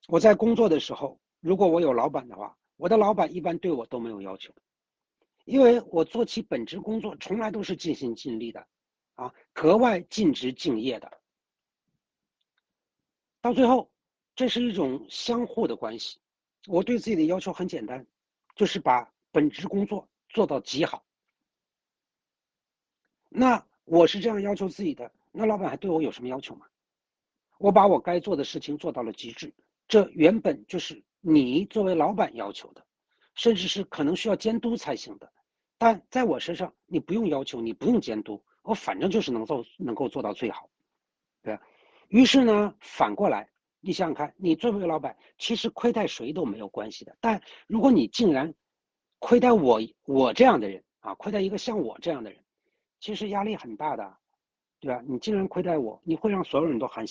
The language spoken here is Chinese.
我在工作的时候，如果我有老板的话，我的老板一般对我都没有要求，因为我做起本职工作从来都是尽心尽力的，格外尽职敬业的。到最后，这是一种相互的关系。我对自己的要求很简单，就是把本职工作做到极好。那我是这样要求自己的，那老板还对我有什么要求吗？我把我该做的事情做到了极致，这原本就是你作为老板要求的，甚至是可能需要监督才行的。但在我身上，你不用要求，你不用监督，我反正就是能够做到最好，对吧？于是呢，反过来，你想想看，你作为老板，其实亏待谁都没有关系的。但如果你竟然亏待我这样的人亏待一个像我这样的人，其实压力很大的，对吧？你竟然亏待我，你会让所有人都寒心。